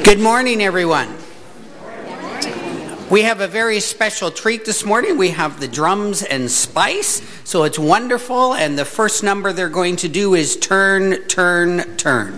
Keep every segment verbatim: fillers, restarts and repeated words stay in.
Good morning, everyone. We have a very special treat this morning. We have the drums and spice, so it's wonderful. And the first number they're going to do is Turn, Turn, Turn.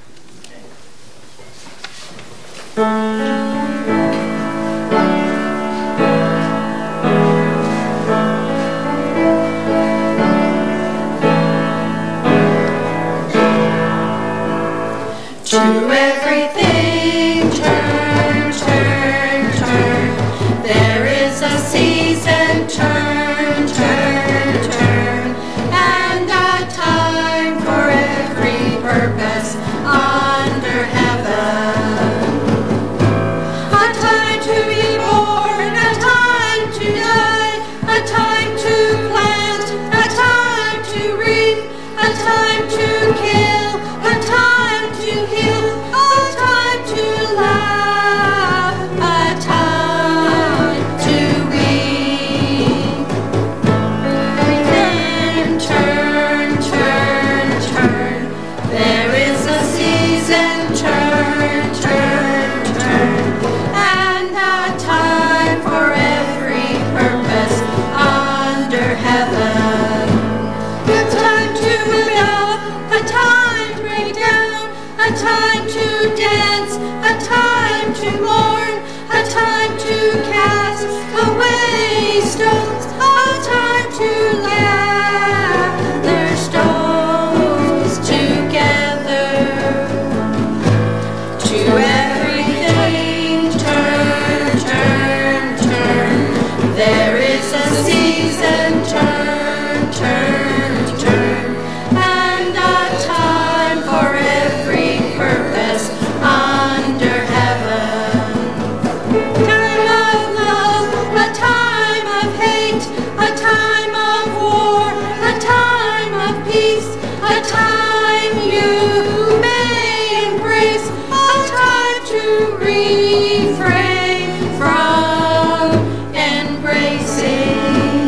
To everything, turn, turn, turn. There is a season, turn, turn, turn. And a time for every purpose under heaven. A time to be born, a time to die, a time to plant, a time to reap, a time to kill, a time to heal, a time to laugh, a time to weep. Then turn, turn, turn. There is a season, turn, turn, turn. And a time for every purpose under heaven. A time to love, a time to break down, a time to dance, a time to mourn, a time to cast away stones, a time to gather stones together. To everything, turn, turn, turn. There is a season, turn, turn, turn. And a time for every purpose under heaven. Time of love, a time of hate, a time of war, a time of peace, a time you may embrace, a time to refrain from embracing.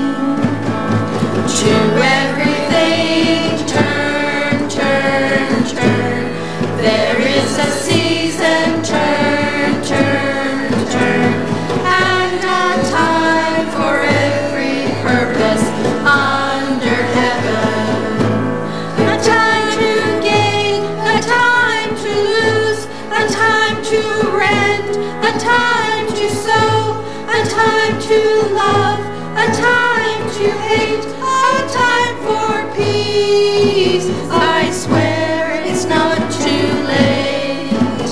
To everything, turn, turn, turn. There is a season, turn, turn, turn. And a time for every purpose under heaven. A time to gain, a time to lose, a time to rend, a time to sow, a time to love, a time to hate, a time for peace. I swear it's not too late.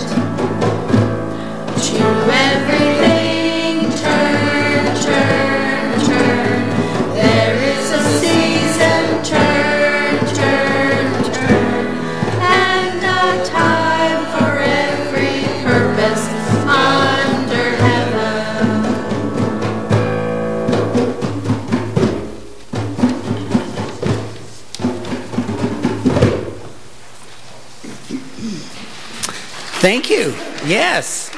To everything, turn, turn, turn. There is a season, turn, turn, turn. And a time for every purpose under heaven. Thank you. Yes.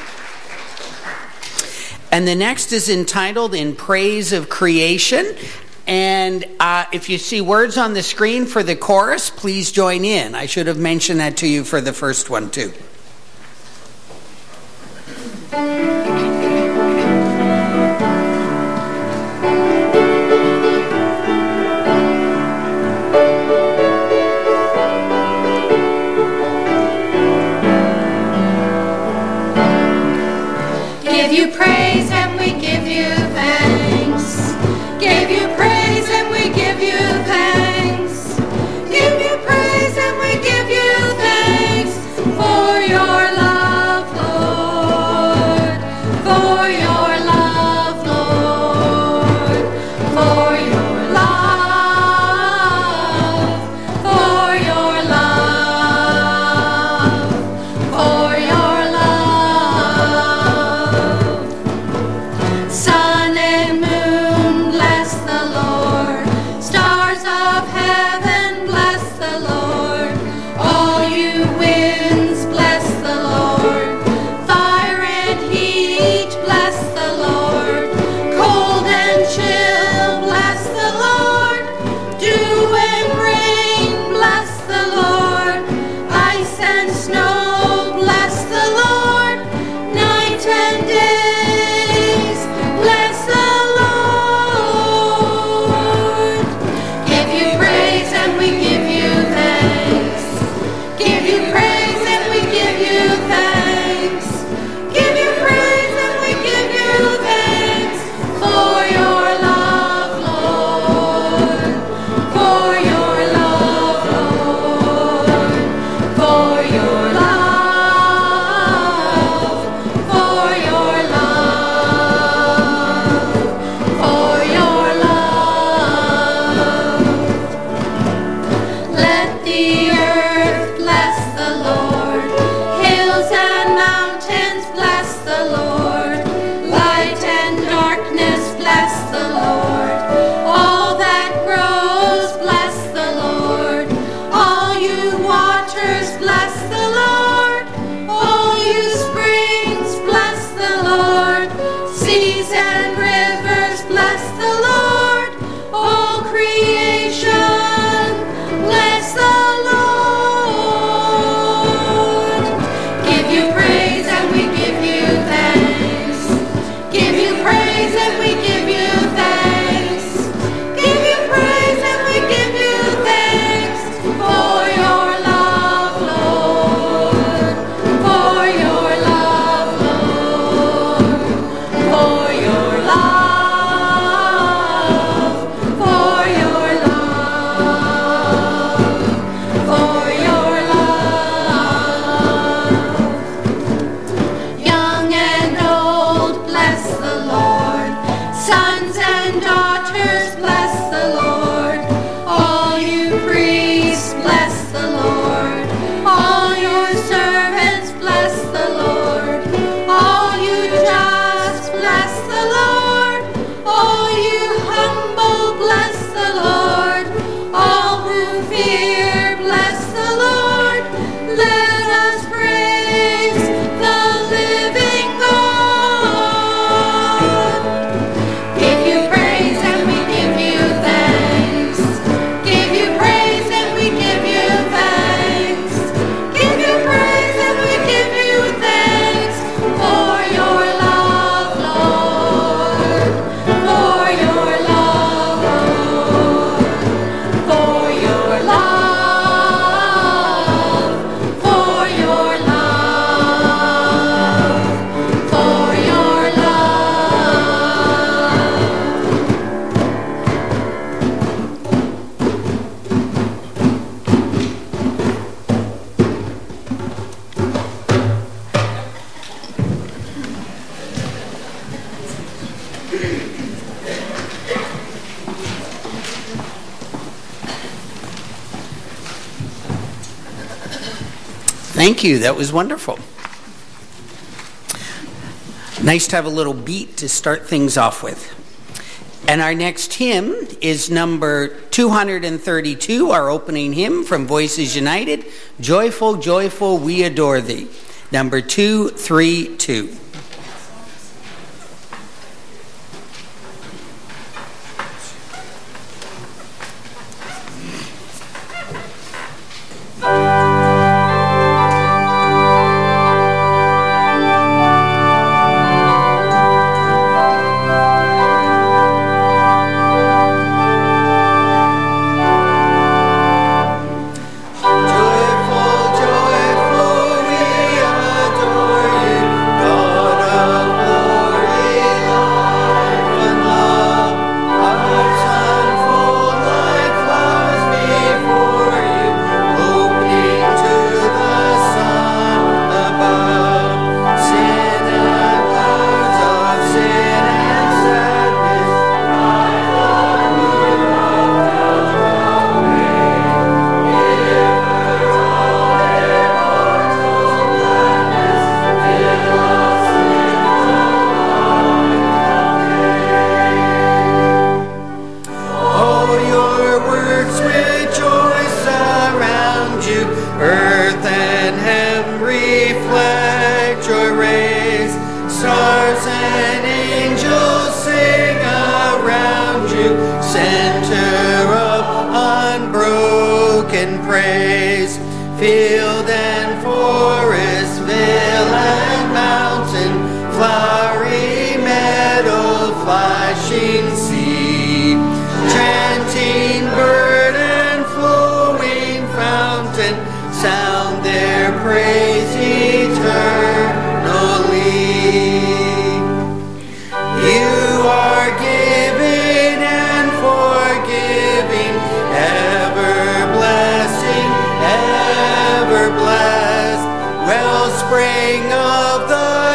And the next is entitled In Praise of Creation. And uh, if you see words on the screen for the chorus, please join in. I should have mentioned that to you for the first one too. Give you praise and we give you thanks. Give you praise and we give you thanks. Give you praise and we give you thanks for your love, Lord. For your love, Lord. For your love. For your love. For your love. Sun and moon bless the Seas and rivers bless the Lord. All creation bless the Lord. Give you praise and we give you thanks. Give you praise and we give you thanks. Give you praise and we give you thanks for your love, Lord. For your love, Lord. For your love. For your love. For your love. Young and old, bless the Lord. Sons and daughters, bless the Lord. All you priests, bless the Lord. All your servants, bless the Lord. All you just, bless the Lord. All you humble, bless the Lord. All who fear, bless the Lord. Let us praise the living God. Give you praise and we give you thanks. Give you praise and we give you thanks. Give you praise and we give you thanks for your love, Lord. For your love, Lord. For your love. For your love. For your love. Thank you. That was wonderful. Nice to have a little beat to start things off with. And our next hymn is number two hundred thirty-two, our opening hymn from Voices United, Joyful, Joyful, We Adore Thee. Number two thirty-two. Joyful, joyful, we adore you, God of glory, life and love. Hearts unfold like flowers before you, opening to the sun above. Sin and clouds of sin and sadness, ride on you up the way. All your works rejoice around you. Earth and heaven reflect your rays. Stars and angels sing around you. Center of unbroken praise. Field and forest, vale and mountain, flowery meadow, flashing sea, chanting bird and flowing fountain, sound their praise eternally. You are giving and forgiving, ever blessing, ever blessed, wellspring of the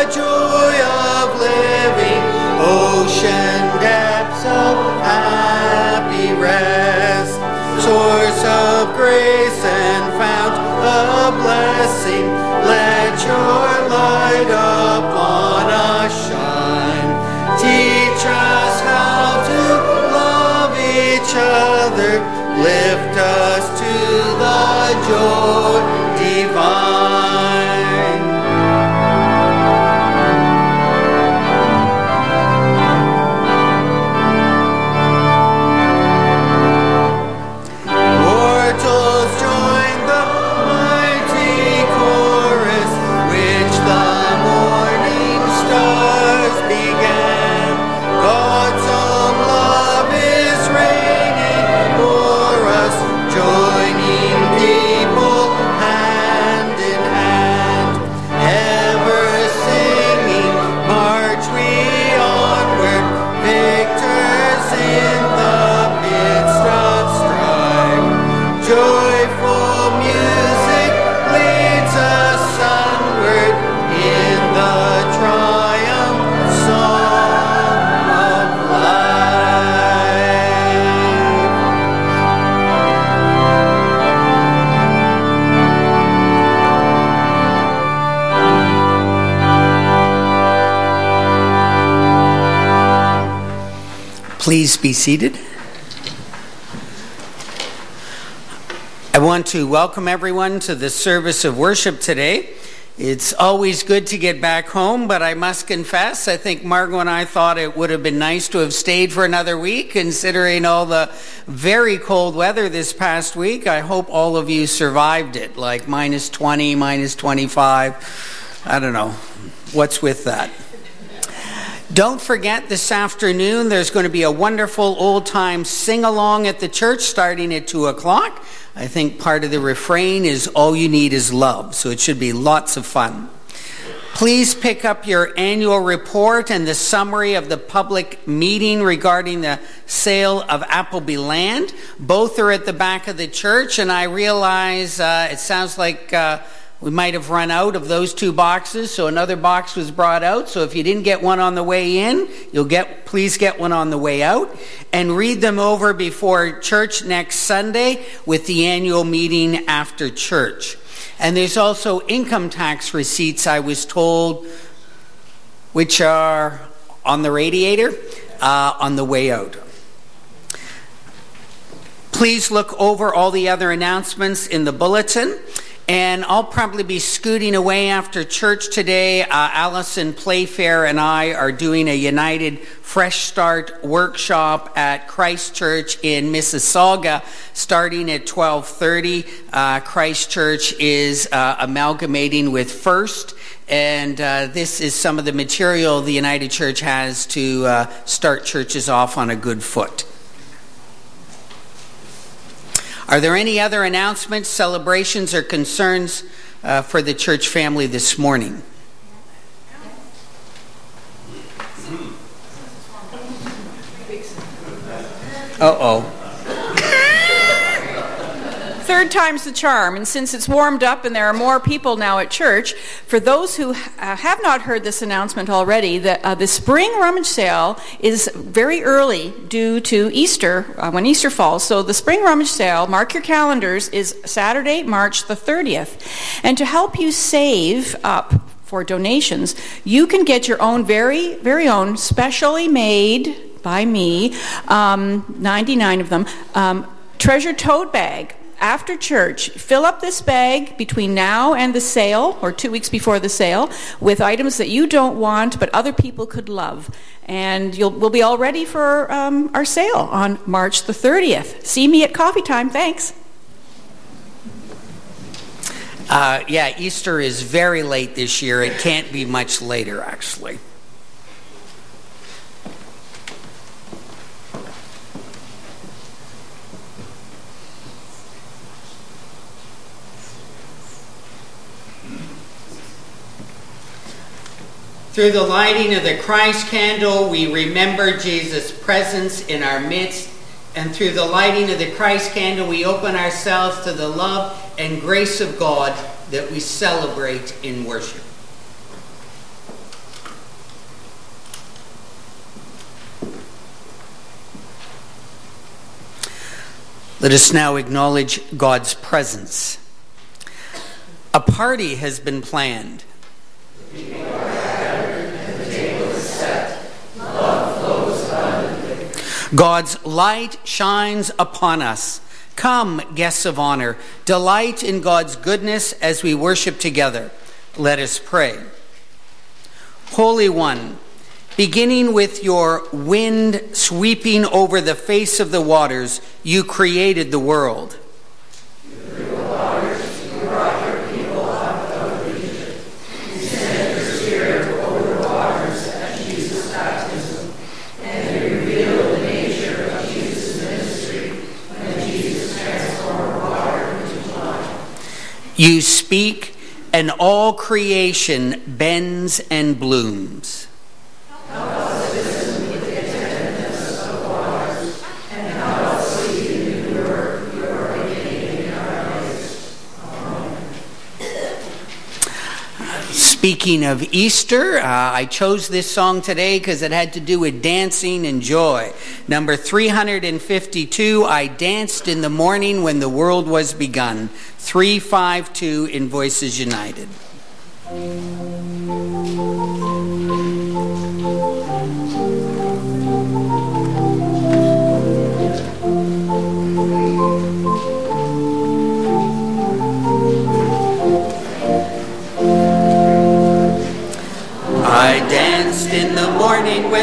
Please be seated. I want to welcome everyone to the service of worship today. It's always good to get back home, but I must confess, I think Margot and I thought it would have been nice to have stayed for another week, considering all the very cold weather this past week. I hope all of you survived it, like minus twenty, minus twenty-five. I don't know. What's with that? Don't forget, this afternoon there's going to be a wonderful old-time sing-along at the church starting at two o'clock. I think part of the refrain is all you need is love, so it should be lots of fun. Please pick up your annual report and the summary of the public meeting regarding the sale of Appleby land. Both are at the back of the church, and I realize uh, it sounds like uh, we might have run out of those two boxes, so another box was brought out. So if you didn't get one on the way in, you'll get please get one on the way out, and read them over before church next Sunday with the annual meeting after church. And there's also income tax receipts, I was told, which are on the radiator uh, on the way out. Please look over all the other announcements in the bulletin. And I'll probably be scooting away after church today. Uh, Allison Playfair and I are doing a United Fresh Start workshop at Christ Church in Mississauga starting at twelve thirty. Uh, Christ Church is uh, amalgamating with First, and uh, this is some of the material the United Church has to uh, start churches off on a good foot. Are there any other announcements, celebrations, or concerns uh, for the church family this morning? Uh-oh. Third time's the charm, and since it's warmed up and there are more people now at church, for those who uh, have not heard this announcement already, the, uh, the spring rummage sale is very early due to Easter, uh, when Easter falls. So the spring rummage sale, mark your calendars, is Saturday, March the thirtieth. And to help you save up for donations, you can get your own very, very own, specially made by me, um, ninety-nine of them, um, treasure tote bag. After church, fill up this bag between now and the sale, or two weeks before the sale, with items that you don't want but other people could love. And you'll, we'll be all ready for um, our sale on March the thirtieth. See me at coffee time. Thanks. Uh, yeah, Easter is very late this year. It can't be much later, actually. Through the lighting of the Christ candle, we remember Jesus' presence in our midst. And through the lighting of the Christ candle, we open ourselves to the love and grace of God that we celebrate in worship. Let us now acknowledge God's presence. A party has been planned. God's light shines upon us. Come, guests of honor, delight in God's goodness as we worship together. Let us pray. Holy One, beginning with your wind sweeping over the face of the waters, you created the world. Through the waters, you brought your people out of Egypt. You sent your Spirit over the waters at Jesus' baptism, and you revealed the nature of Jesus' ministry when Jesus transformed water into blood. You speak, and all creation bends and blooms. Help us listen with the attentiveness of waters, and help us see the new work you are beginning in our lives. Amen. Speaking of Easter, uh, I chose this song today because it had to do with dancing and joy. Number three hundred fifty-two, I Danced in the Morning When the World Was Begun. three five two in Voices United.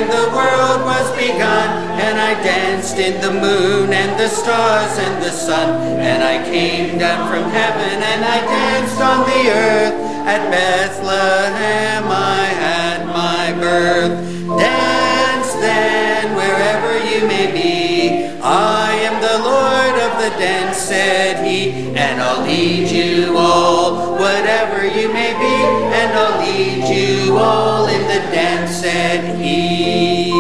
the world was begun, and I danced in the moon and the stars and the sun, and I came down from heaven and I danced on the earth. At Bethlehem I had my birth. Dance then wherever you may be. I am the Lord of the dance, said he, and I'll lead you all, whatever you may be, and I'll lead you all in the dance, said he.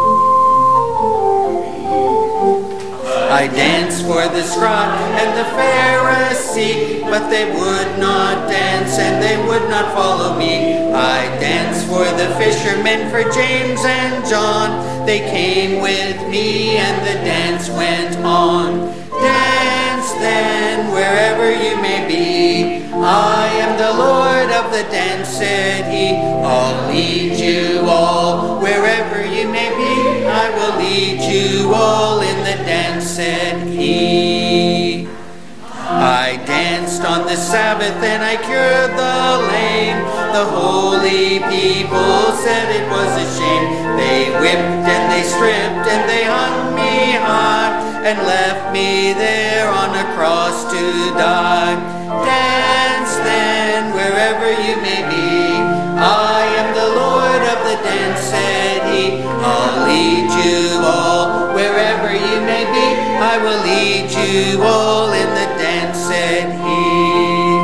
I danced for the scribe and the Pharisee, but they would not dance and they would not follow me. I danced for the fishermen, for James and John. They came with me and the dance went on. Dance then wherever you may be. I am the Lord of the dance, said he. I'll lead you all wherever you may be. I will lead you all in the dance, said he. I danced on the Sabbath and I cured the lame. The holy people said it was a shame. They whipped and they stripped and they hung me high and left me there on a cross to die. Dance then wherever you may be. I am the Lord of the dance, said he. I'll lead you all wherever you may be. I will lead you all in the dance, said he.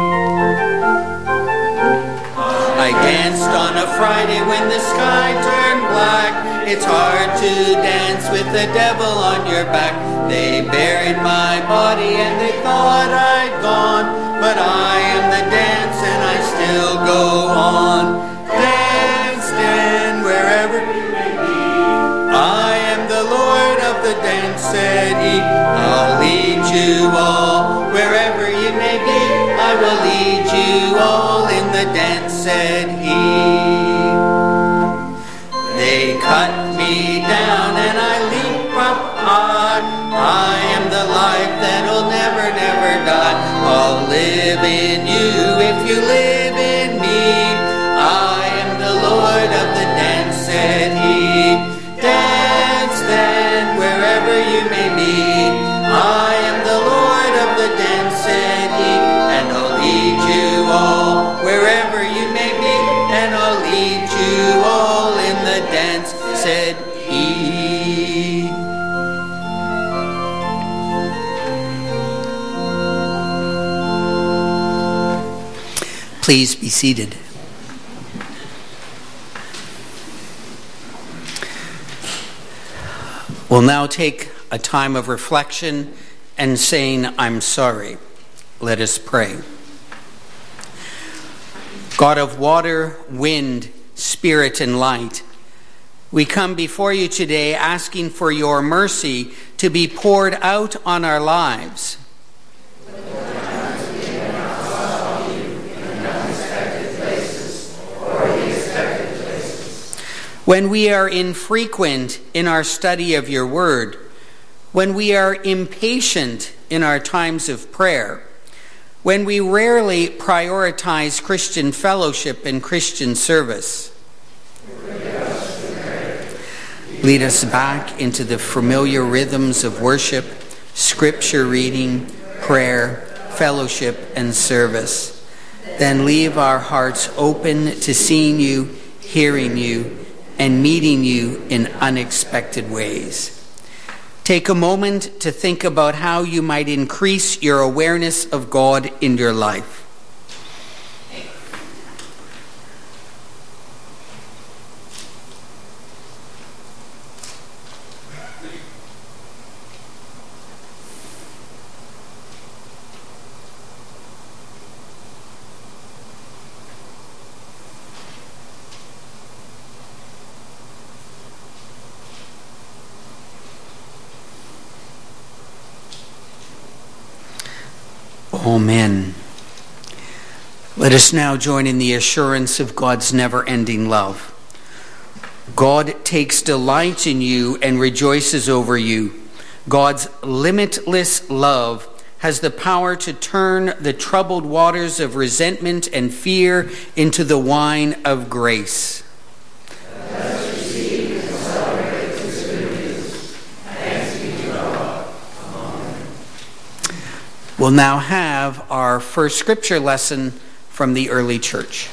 I danced on a Friday when the sky turned black. It's hard to dance with the devil on your back. They buried my body and they thought I'd gone, but I am the dance and I still go on. Dance then wherever you may be. I am the Lord of the dance, said he. I'll lead you all wherever you may be. I will lead you all in the dance, said he. They cut me down and I leap up high. I am the life that'll never, never die. I'll live in you if you live in me. I am the Lord of the dance, said he. Dance then wherever you may be. I am the Lord of the dance, said he, and I'll lead you all wherever you may be, and I'll lead you all in the dance, said he. Please be seated. We'll now take a time of reflection and saying, I'm sorry. Let us pray. God of water, wind, spirit, and light, we come before you today asking for your mercy to be poured out on our lives. When we are infrequent in our study of your word, when we are impatient in our times of prayer, when we rarely prioritize Christian fellowship and Christian service, lead us back into the familiar rhythms of worship, scripture reading, prayer, fellowship, and service. Then leave our hearts open to seeing you, hearing you, and meeting you in unexpected ways. Take a moment to think about how you might increase your awareness of God in your life. Amen. Let us now join in the assurance of God's never-ending love. God takes delight in you and rejoices over you. God's limitless love has the power to turn the troubled waters of resentment and fear into the wine of grace. Let us receive and We'll now have our first scripture lesson from the early church.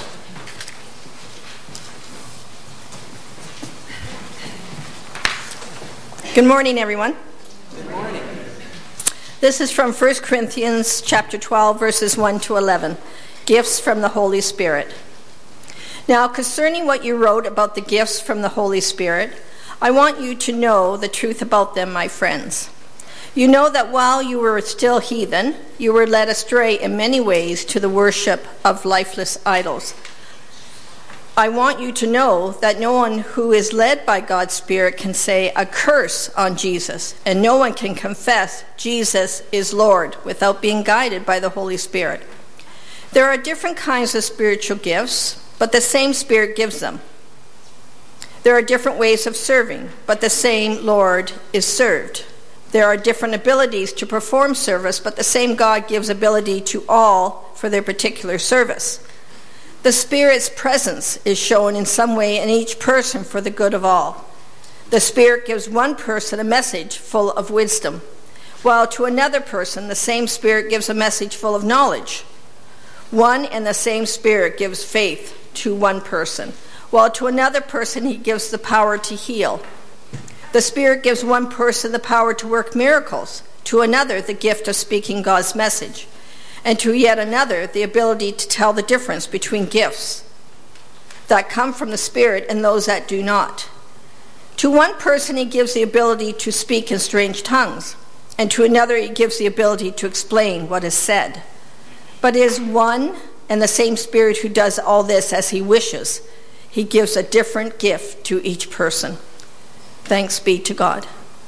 Good morning, everyone. Good morning. This is from First Corinthians chapter twelve, verses one to eleven, gifts from the Holy Spirit. Now, concerning what you wrote about the gifts from the Holy Spirit, I want you to know the truth about them, my friends. You know that while you were still heathen, you were led astray in many ways to the worship of lifeless idols. I want you to know that no one who is led by God's Spirit can say a curse on Jesus, and no one can confess Jesus is Lord without being guided by the Holy Spirit. There are different kinds of spiritual gifts, but the same Spirit gives them. There are different ways of serving, but the same Lord is served. There are different abilities to perform service, but the same God gives ability to all for their particular service. The Spirit's presence is shown in some way in each person for the good of all. The Spirit gives one person a message full of wisdom, while to another person the same Spirit gives a message full of knowledge. One and the same Spirit gives faith to one person, while to another person he gives the power to heal. The Spirit gives one person the power to work miracles, to another the gift of speaking God's message, and to yet another the ability to tell the difference between gifts that come from the Spirit and those that do not. To one person he gives the ability to speak in strange tongues, and to another he gives the ability to explain what is said. But it is one and the same Spirit who does all this as he wishes. He gives a different gift to each person. Thanks be to God.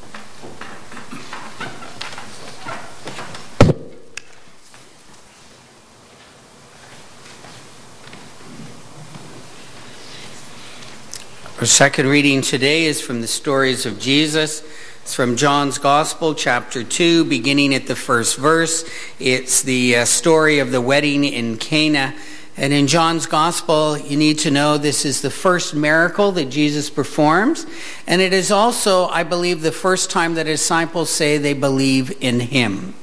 Our second reading today is from the stories of Jesus. It's from John's Gospel, chapter two, beginning at the first verse. It's the uh, story of the wedding in Cana. And in John's Gospel, you need to know this is the first miracle that Jesus performs. And it is also, I believe, the first time that his disciples say they believe in him.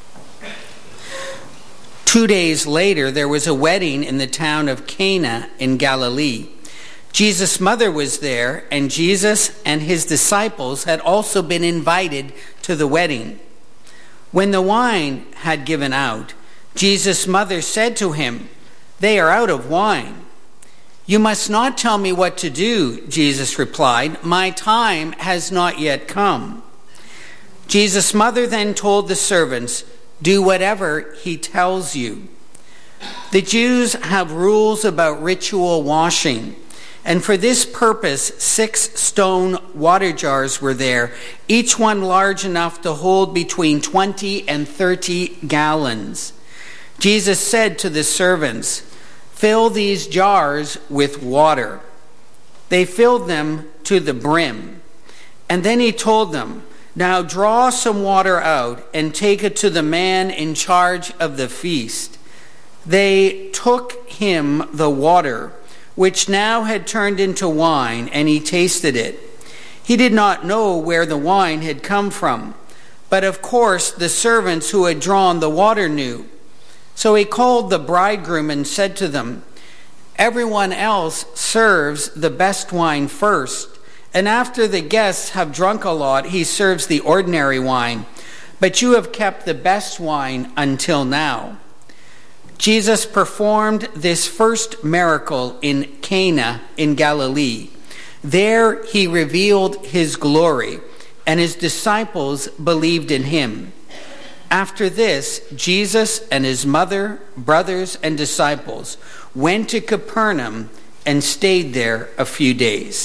Two days later, there was a wedding in the town of Cana in Galilee. Jesus' mother was there, and Jesus and his disciples had also been invited to the wedding. When the wine had given out, Jesus' mother said to him, "They are out of wine." "You must not tell me what to do," Jesus replied. "My time has not yet come." Jesus' mother then told the servants, "Do whatever he tells you." The Jews have rules about ritual washing. And for this purpose, six stone water jars were there, each one large enough to hold between twenty and thirty gallons. Jesus said to the servants, "Fill these jars with water." They filled them to the brim. And then he told them, "Now draw some water out and take it to the man in charge of the feast." They took him the water, which now had turned into wine, and he tasted it. He did not know where the wine had come from, but of course the servants who had drawn the water knew. So he called the bridegroom and said to them, "Everyone else serves the best wine first, and after the guests have drunk a lot, he serves the ordinary wine. But you have kept the best wine until now." Jesus performed this first miracle in Cana in Galilee. There he revealed his glory, and his disciples believed in him. After this, Jesus and his mother, brothers, and disciples went to Capernaum and stayed there a few days.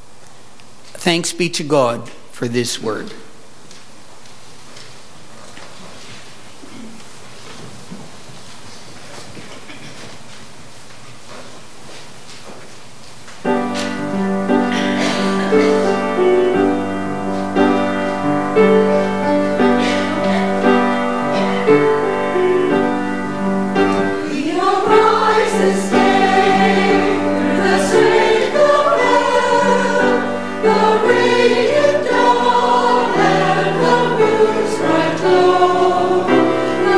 Thanks be to God for this word. The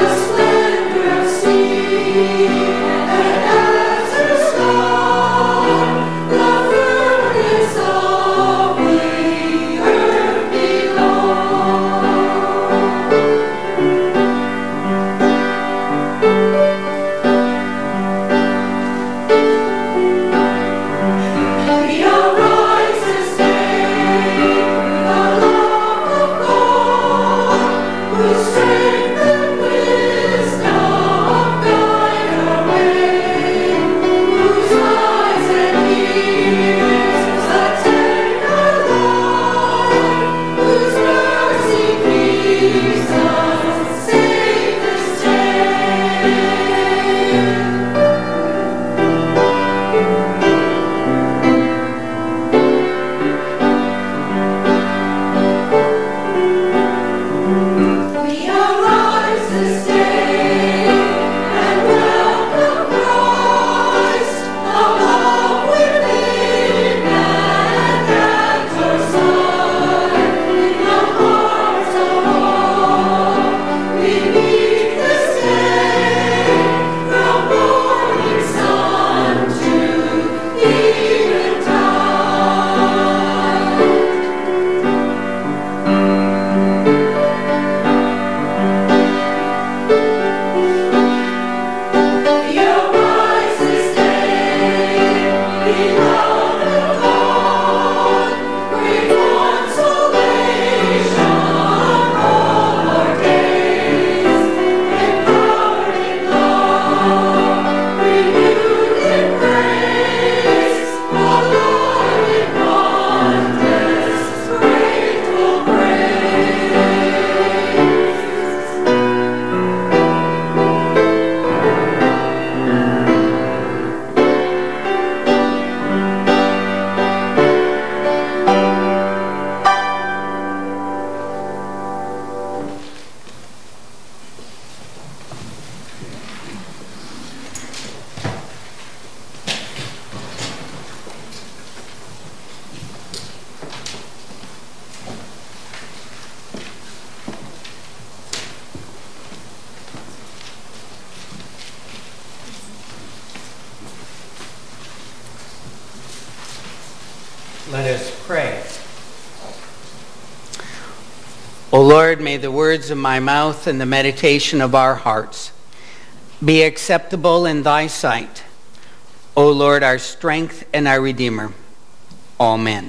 O Lord, may the words of my mouth and the meditation of our hearts be acceptable in thy sight, O Lord, our strength and our Redeemer. Amen.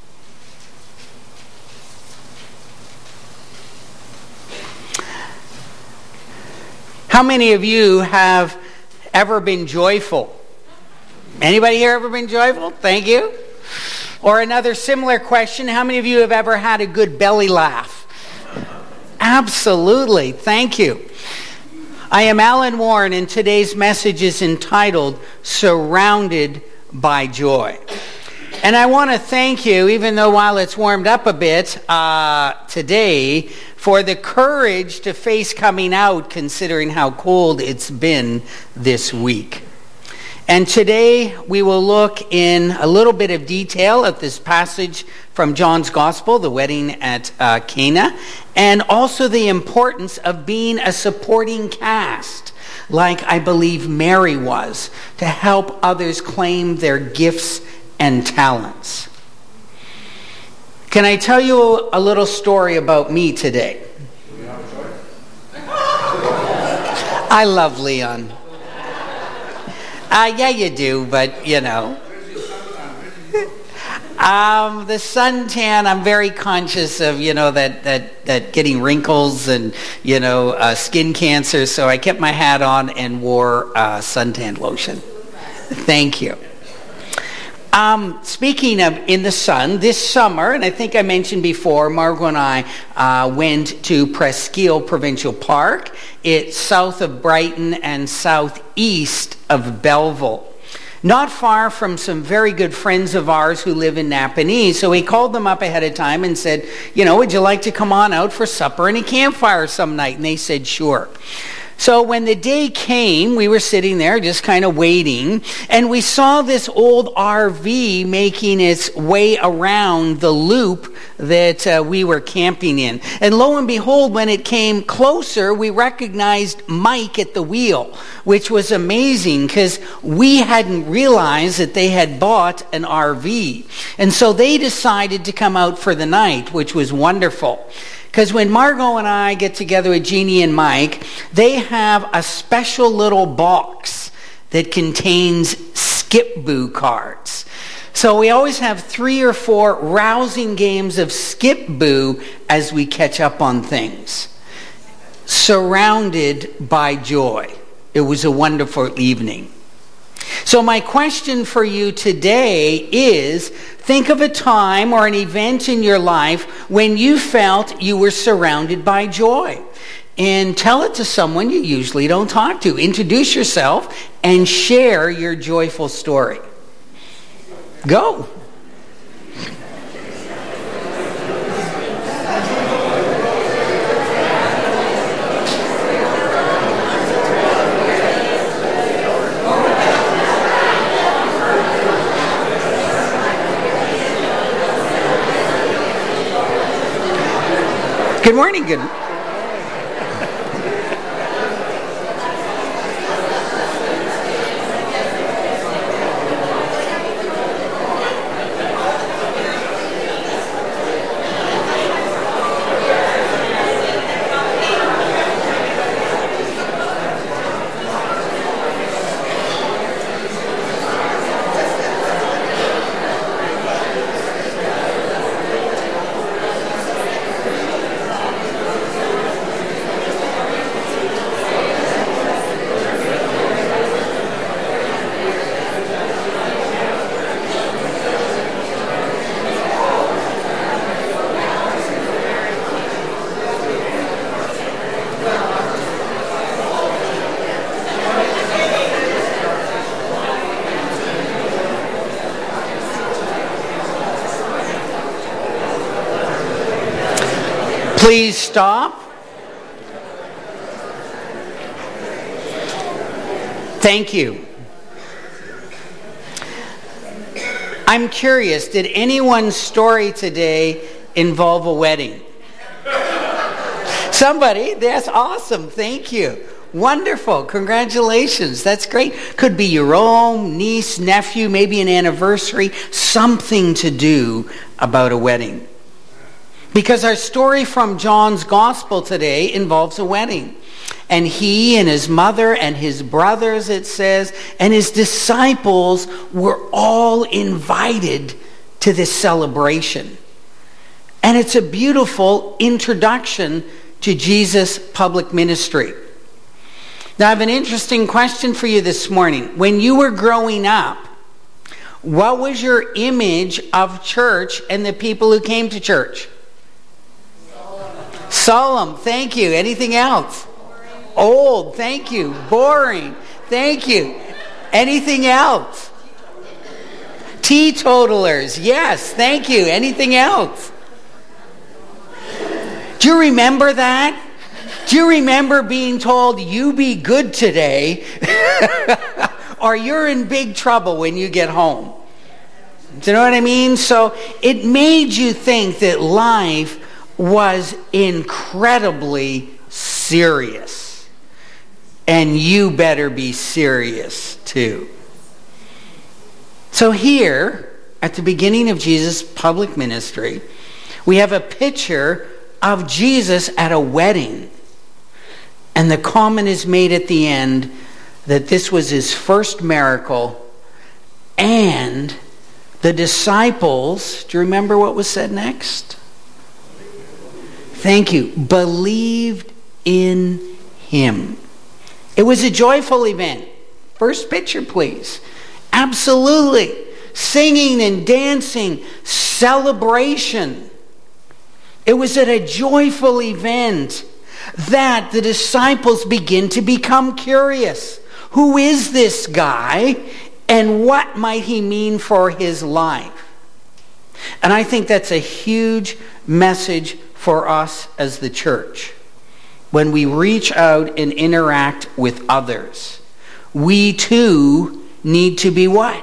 How many of you have ever been joyful? Anybody here ever been joyful? Thank you. Or another similar question, how many of you have ever had a good belly laugh? Absolutely. Thank you. I am Alan Warren, and today's message is entitled Surrounded by Joy. And I want to thank you, even though while it's warmed up a bit uh, today, for the courage to face coming out considering how cold it's been this week. And today we will look in a little bit of detail at this passage from John's Gospel, the wedding at uh, Cana, and also the importance of being a supporting cast, like I believe Mary was, to help others claim their gifts and talents. Can I tell you a little story about me today? I love Leon. Uh, yeah, you do, but, you know. Um, the suntan, I'm very conscious of, you know, that, that, that getting wrinkles and, you know, uh, skin cancer, so I kept my hat on and wore uh, suntan lotion. Thank you. Um, speaking of in the sun, this summer, and I think I mentioned before, Margot and I uh, went to Presqu'île Provincial Park. It's south of Brighton and southeast of Belleville. Not far from some very good friends of ours who live in Napanee. So we called them up ahead of time and said, you know, would you like to come on out for supper and a campfire some night? And they said, sure. So when the day came, we were sitting there just kind of waiting, and we saw this old R V making its way around the loop that uh, we were camping in. And lo and behold, when it came closer, we recognized Mike at the wheel, which was amazing because we hadn't realized that they had bought an R V. And so they decided to come out for the night, which was wonderful. Because when Margot and I get together with Jeannie and Mike, they have a special little box that contains skip-boo cards. So we always have three or four rousing games of skip-boo as we catch up on things. Surrounded by joy. It was a wonderful evening. So my question for you today is, think of a time or an event in your life when you felt you were surrounded by joy. And tell it to someone you usually don't talk to. Introduce yourself and share your joyful story. Go. Good morning. Good. Please stop. Thank you. I'm curious, did anyone's story today involve a wedding? Somebody? That's awesome. Thank you. Wonderful. Congratulations. That's great. Could be your own niece, nephew, maybe an anniversary, something to do about a wedding. Because our story from John's Gospel today involves a wedding. And he and his mother and his brothers, it says, and his disciples were all invited to this celebration. And it's a beautiful introduction to Jesus' public ministry. Now, I have an interesting question for you this morning. When you were growing up, what was your image of church and the people who came to church? Solemn. Solemn, thank you. Anything else? Boring. Old, thank you. Boring, thank you. Anything else? Teetotalers, yes, thank you. Anything else? Do you remember that? Do you remember being told, you be good today, or you're in big trouble when you get home? Do you know what I mean? So it made you think that life was incredibly serious. And you better be serious too. So here, at the beginning of Jesus' public ministry, we have a picture of Jesus at a wedding. And the comment is made at the end that this was his first miracle, and the disciples, do you remember what was said next? Thank you. Believed in him. It was a joyful event. First picture, please. Absolutely. Singing and dancing, celebration. It was at a joyful event that the disciples begin to become curious. Who is this guy, and what might he mean for his life? And I think that's a huge message for us as the church. When we reach out and interact with others, we too need to be what?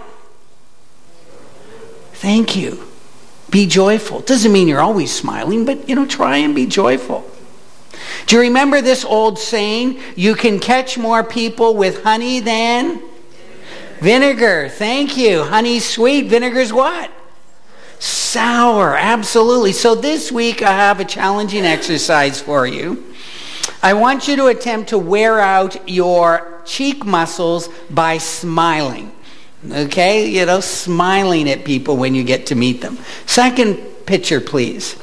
Thank you. Be joyful. Doesn't mean you're always smiling, but, you know, try and be joyful. Do you remember this old saying, you can catch more people with honey than vinegar? Thank you. Honey's sweet. Vinegar's what? Sour. Absolutely. So this week I have a challenging exercise for you. I want you to attempt to wear out your cheek muscles by smiling. Okay? You know, smiling at people when you get to meet them. Second picture, please.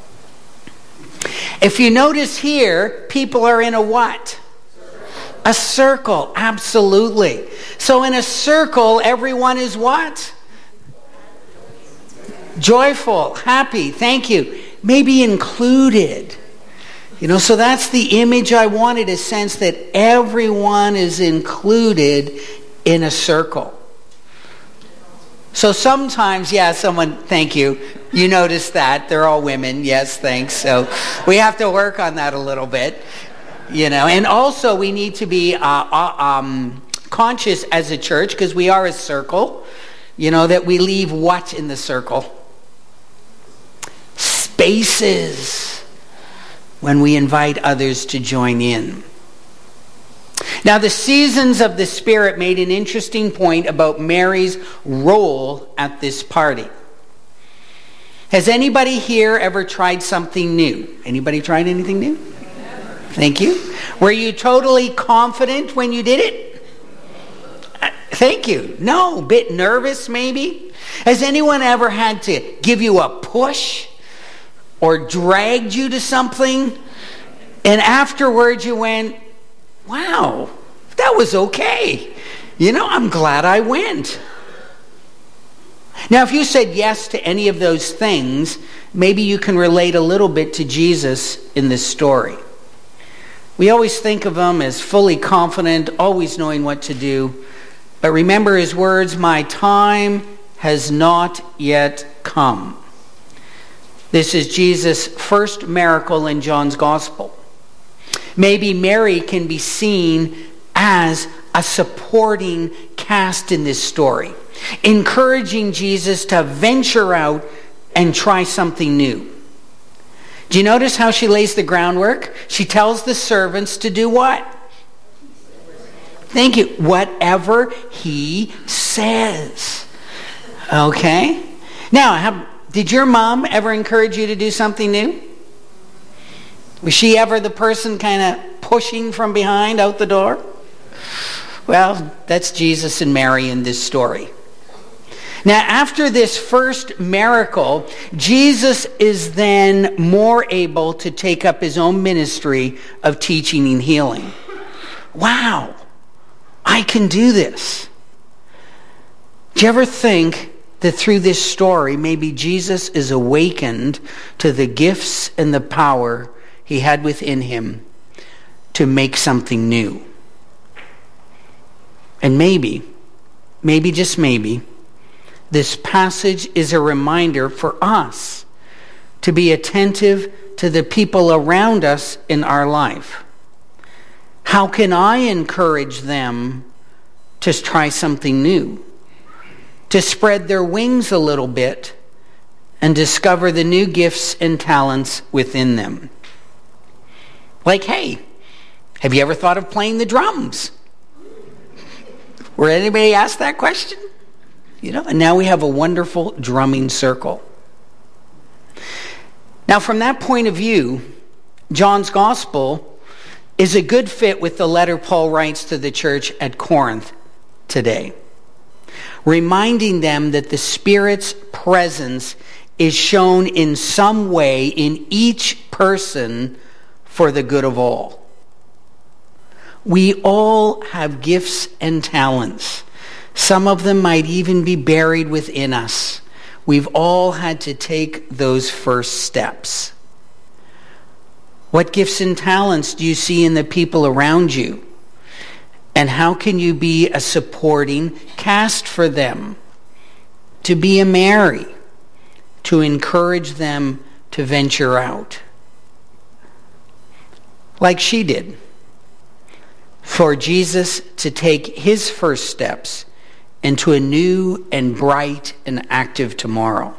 If you notice here, people are in a what? A circle. Absolutely. So in a circle, everyone is what? Joyful, happy, thank you. Maybe included. You know, so that's the image I wanted, a sense that everyone is included in a circle. So sometimes, yeah, someone, thank you. You noticed that. They're all women. Yes, thanks. So we have to work on that a little bit. You know, and also we need to be uh, uh, um, conscious as a church, because we are a circle, you know, that we leave what in the circle? Spaces when we invite others to join in. Now, the Seasons of the Spirit made an interesting point about Mary's role at this party. Has anybody here ever tried something new? Anybody tried anything new? Never. Thank you. Were you totally confident when you did it? Uh, thank you. No, a bit nervous maybe? Has anyone ever had to give you a push or dragged you to something, and afterwards you went, wow, that was okay. You know, I'm glad I went. Now, if you said yes to any of those things, maybe you can relate a little bit to Jesus in this story. We always think of him as fully confident, always knowing what to do. But remember his words, my time has not yet come. This is Jesus' first miracle in John's Gospel. Maybe Mary can be seen as a supporting cast in this story, encouraging Jesus to venture out and try something new. Do you notice how she lays the groundwork? She tells the servants to do what? Thank you. Whatever he says. Okay? Now, I have did your mom ever encourage you to do something new? Was she ever the person kind of pushing from behind out the door? Well, that's Jesus and Mary in this story. Now, after this first miracle, Jesus is then more able to take up his own ministry of teaching and healing. Wow, I can do this. Do you ever think that through this story, maybe Jesus is awakened to the gifts and the power he had within him to make something new? And maybe, maybe just maybe, this passage is a reminder for us to be attentive to the people around us in our life. How can I encourage them to try something new, to spread their wings a little bit and discover the new gifts and talents within them? Like, hey, have you ever thought of playing the drums? Were anybody asked that question? You know, and now we have a wonderful drumming circle. Now, from that point of view, John's gospel is a good fit with the letter Paul writes to the church at Corinth today, reminding them that the Spirit's presence is shown in some way in each person for the good of all. We all have gifts and talents. Some of them might even be buried within us. We've all had to take those first steps. What gifts and talents do you see in the people around you? And how can you be a supporting cast for them? To be a Mary, to encourage them to venture out. Like she did. For Jesus to take his first steps into a new and bright and active tomorrow.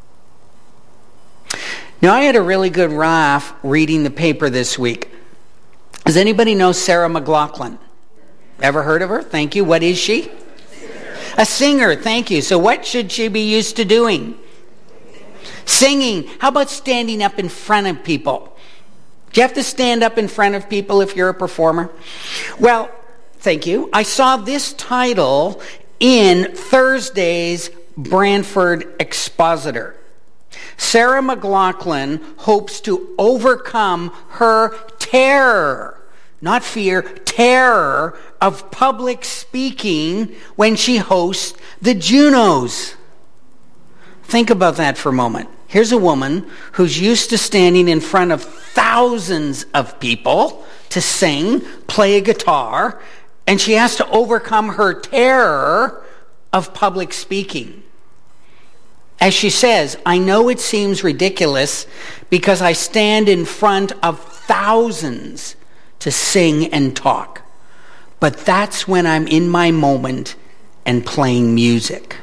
Now, I had a really good laugh reading the paper this week. Does anybody know Sarah McLachlan? Ever heard of her? Thank you. What is she? Singer. A singer. Thank you. So what should she be used to doing? Singing. How about standing up in front of people? Do you have to stand up in front of people if you're a performer? Well, thank you. I saw this title in Thursday's Brantford Expositor. Sarah McLachlan hopes to overcome her terror, not fear, terror of public speaking when she hosts the Junos. Think about that for a moment. Here's a woman who's used to standing in front of thousands of people to sing, play a guitar, and she has to overcome her terror of public speaking. As she says, I know it seems ridiculous because I stand in front of thousands to sing and talk. But that's when I'm in my moment and playing music.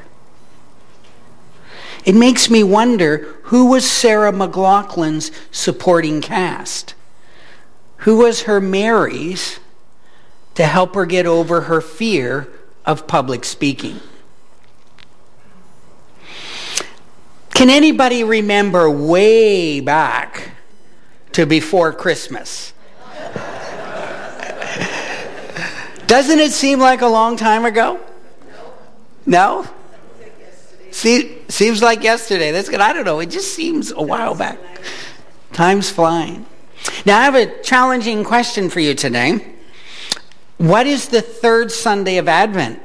It makes me wonder, who was Sarah McLachlan's supporting cast? Who was her Marys to help her get over her fear of public speaking? Can anybody remember way back to before Christmas? Doesn't it seem like a long time ago? No? See, seems like yesterday. That's good. I don't know. It just seems a while back. Time's flying. Now, I have a challenging question for you today. What is the third Sunday of Advent?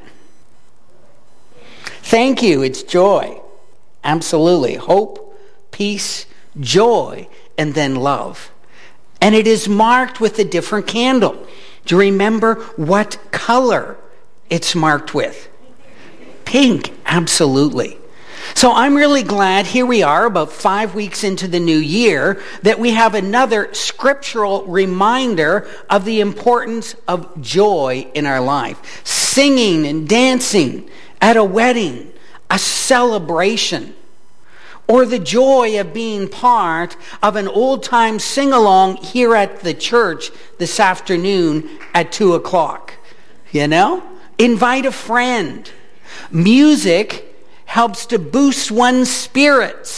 Thank you. It's joy. Absolutely. Hope, peace, joy, and then love. And it is marked with a different candle. Do you remember what color it's marked with? Pink. Absolutely. So I'm really glad here we are about five weeks into the new year that we have another scriptural reminder of the importance of joy in our life. Singing and dancing at a wedding, a celebration, or the joy of being part of an old-time sing-along here at the church this afternoon at two o'clock. You know? Invite a friend. Music helps to boost one's spirits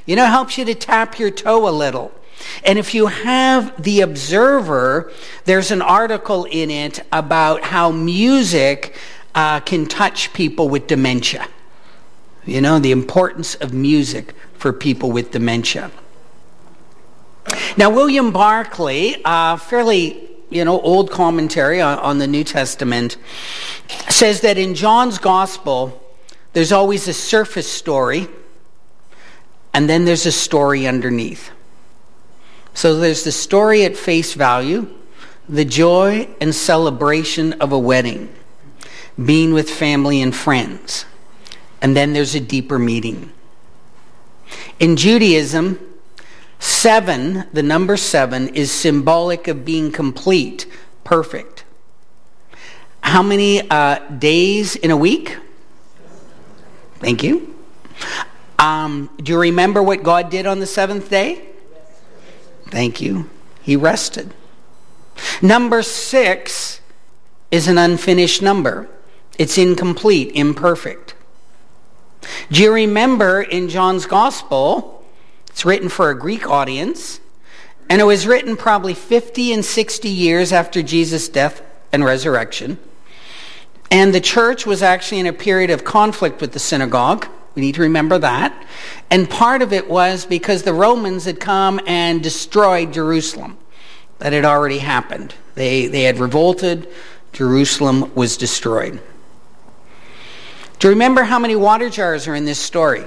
You know, it helps you to tap your toe a little. And if you have The Observer, there's an article in it about how music uh, can touch people with dementia. You know, the importance of music for people with dementia. Now, William Barclay, uh, fairly, you know, old commentary on, on the New Testament, says that in John's Gospel, there's always a surface story, and then there's a story underneath. So there's the story at face value, the joy and celebration of a wedding, being with family and friends, and then there's a deeper meaning. In Judaism, seven, the number seven, is symbolic of being complete, perfect. How many uh, days in a week? Thank you. Um, do you remember what God did on the seventh day? Thank you. He rested. Number six is an unfinished number. It's incomplete, imperfect. Do you remember in John's Gospel, it's written for a Greek audience, and it was written probably fifty and sixty years after Jesus' death and resurrection. And the church was actually in a period of conflict with the synagogue. We need to remember that. And part of it was because the Romans had come and destroyed Jerusalem. That had already happened. They, they had revolted. Jerusalem was destroyed. Do you remember how many water jars are in this story?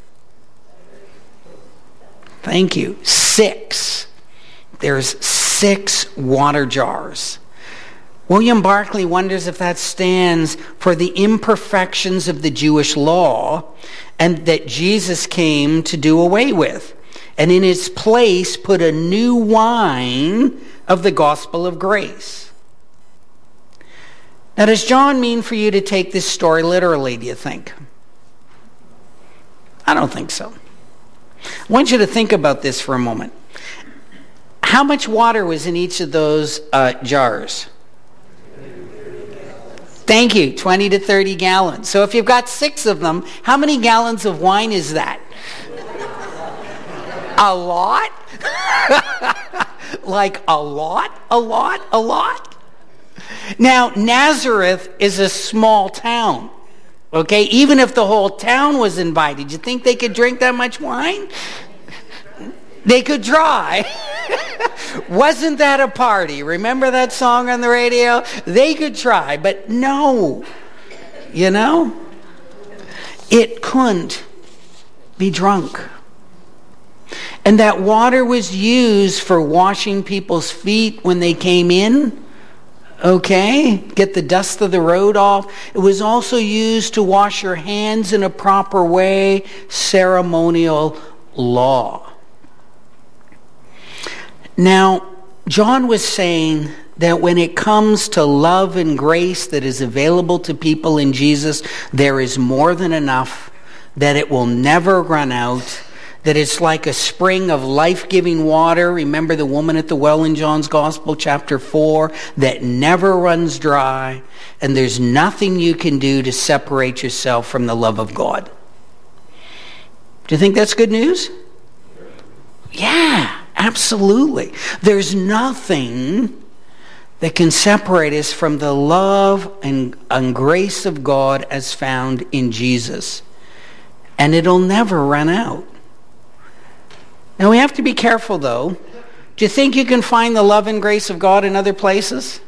Thank you. Six. There's six water jars. William Barclay wonders if that stands for the imperfections of the Jewish law and that Jesus came to do away with, and in its place put a new wine of the gospel of grace. Now, does John mean for you to take this story literally, do you think? I don't think so. I want you to think about this for a moment. How much water was in each of those uh, jars? Thank you, twenty to thirty gallons. So if you've got six of them, how many gallons of wine is that? A lot? Like a lot, a lot, a lot? Now, Nazareth is a small town. Okay, even if the whole town was invited, you think they could drink that much wine? They could try. Wasn't that a party? Remember that song on the radio? They could try, but no. You know? It couldn't be drunk. And that water was used for washing people's feet when they came in. Okay? Get the dust of the road off. It was also used to wash your hands in a proper way. Ceremonial law. Now, John was saying that when it comes to love and grace that is available to people in Jesus, there is more than enough, that it will never run out, that it's like a spring of life-giving water. Remember the woman at the well in John's Gospel, chapter four, that never runs dry, and there's nothing you can do to separate yourself from the love of God. Do you think that's good news? Yeah. Absolutely. There's nothing that can separate us from the love and, and grace of God as found in Jesus. And it'll never run out. Now we have to be careful though. Do you think you can find the love and grace of God in other places?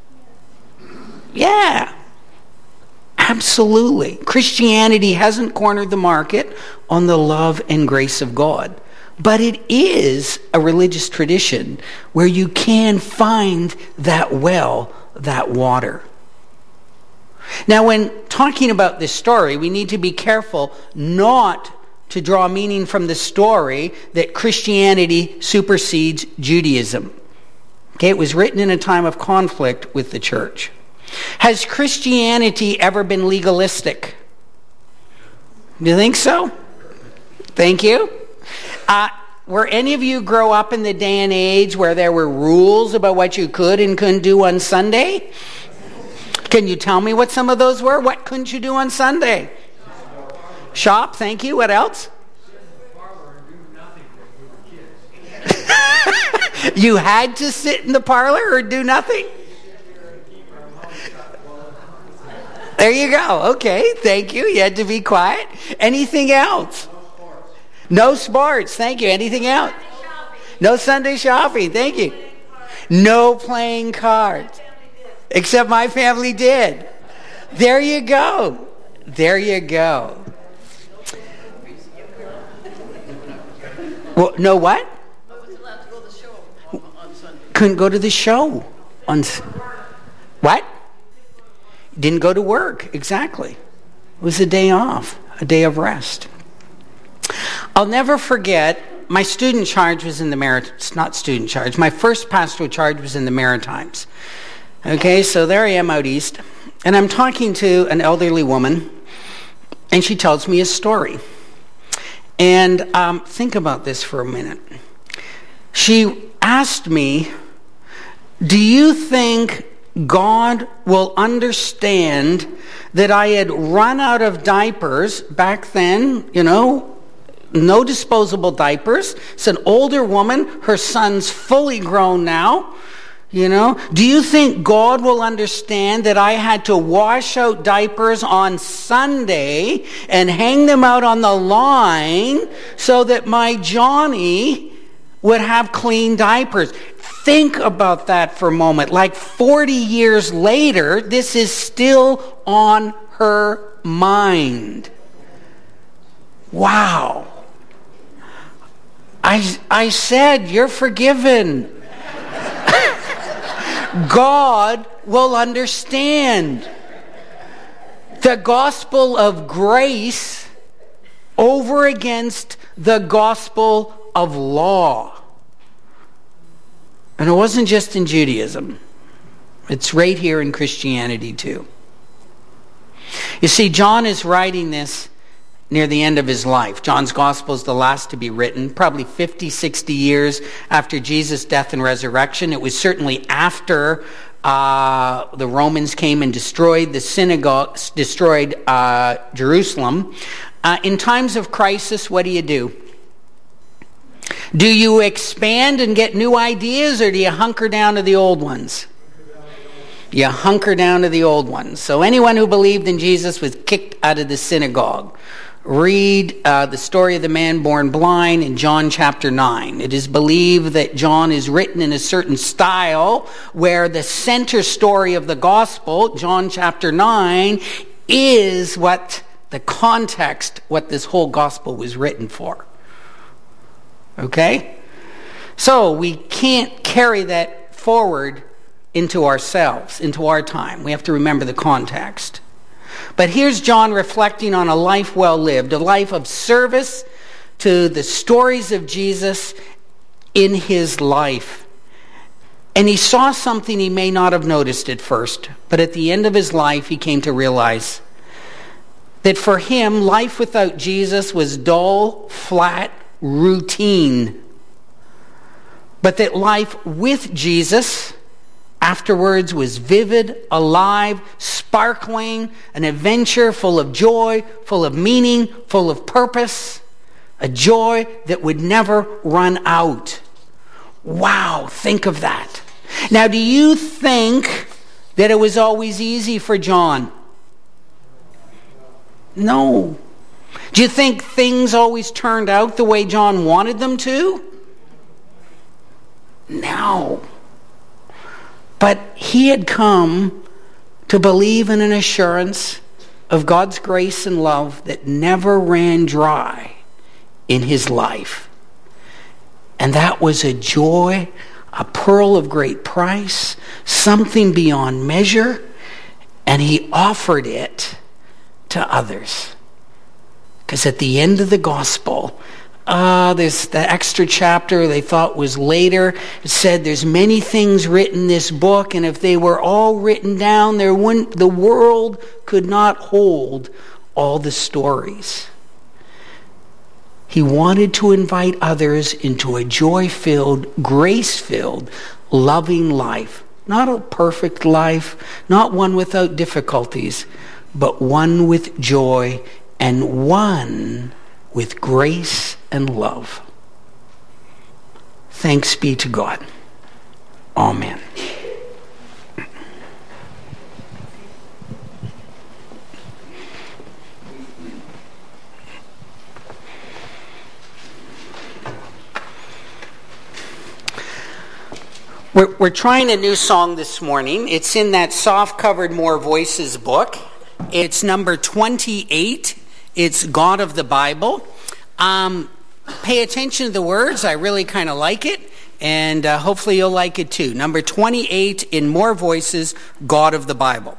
Yeah. Absolutely. Christianity hasn't cornered the market on the love and grace of God. But it is a religious tradition where you can find that well, that water. Now, when talking about this story, we need to be careful not to draw meaning from the story that Christianity supersedes Judaism. Okay, it was written in a time of conflict with the church. Has Christianity ever been legalistic? Do you think so? Thank you. Uh, were any of you grow up in the day and age where there were rules about what you could and couldn't do on Sunday? Can you tell me what some of those were? What couldn't you do on Sunday? Shop, thank you. What else? You had to sit in the parlor or do nothing? There you go. Okay, thank you. You had to be quiet. Anything else? No sports. Thank you. Anything else? No Sunday shopping. Thank you. No playing cards. Except my family did. There you go. There you go. Well, no what? Couldn't go to the show on what? Didn't go to work. Exactly. It was a day off, a day of rest. I'll never forget, my student charge was in the Maritimes. Not student charge. My first pastoral charge was in the Maritimes. Okay, so there I am out east, and I'm talking to an elderly woman, and she tells me a story. And um, think about this for a minute. She asked me, do you think God will understand that I had run out of diapers back then, you know, no disposable diapers. It's an older woman. Her son's fully grown now. You know, do you think God will understand that I had to wash out diapers on Sunday and hang them out on the line so that my Johnny would have clean diapers? Think about that for a moment. Like forty years later, this is still on her mind. Wow. I, I said, you're forgiven. God will understand. The gospel of grace over against the gospel of law. And it wasn't just in Judaism. It's right here in Christianity too. You see, John is writing this near the end of his life. John's gospel is the last to be written, probably fifty, sixty years after Jesus' death and resurrection. It was certainly after uh, the Romans came and destroyed the synagogues, destroyed uh, Jerusalem. Uh, in times of crisis, what do you do? Do you expand and get new ideas, or do you hunker down to the old ones? You hunker down to the old ones. So anyone who believed in Jesus was kicked out of the synagogue. Read uh, the story of the man born blind in John chapter nine. It is believed that John is written in a certain style where the center story of the gospel, John chapter nine, is what the context, what this whole gospel was written for. Okay? So we can't carry that forward into ourselves, into our time. We have to remember the context. But here's John reflecting on a life well lived, a life of service to the stories of Jesus in his life. And he saw something he may not have noticed at first, but at the end of his life he came to realize that for him, life without Jesus was dull, flat, routine. But that life with Jesus afterwards was vivid, alive, sparkling, an adventure full of joy, full of meaning, full of purpose, a joy that would never run out. Wow, think of that. Now, do you think that it was always easy for John? No. Do you think things always turned out the way John wanted them to? No. But he had come to believe in an assurance of God's grace and love that never ran dry in his life. And that was a joy, a pearl of great price, something beyond measure, and he offered it to others. Because at the end of the gospel, Uh, there's the extra chapter they thought was later. It said there's many things written in this book, and if they were all written down, there wouldn't, the world could not hold all the stories. He wanted to invite others into a joy-filled, grace-filled, loving life. Not a perfect life, not one without difficulties, but one with joy and one with grace and love. Thanks be to God. Amen. We're, we're trying a new song this morning. It's in that soft-covered More Voices book. It's number twenty-eight. It's God of the Bible. Um, pay attention to the words. I really kind of like it, and uh, hopefully you'll like it too. Number twenty-eight in More Voices, God of the Bible.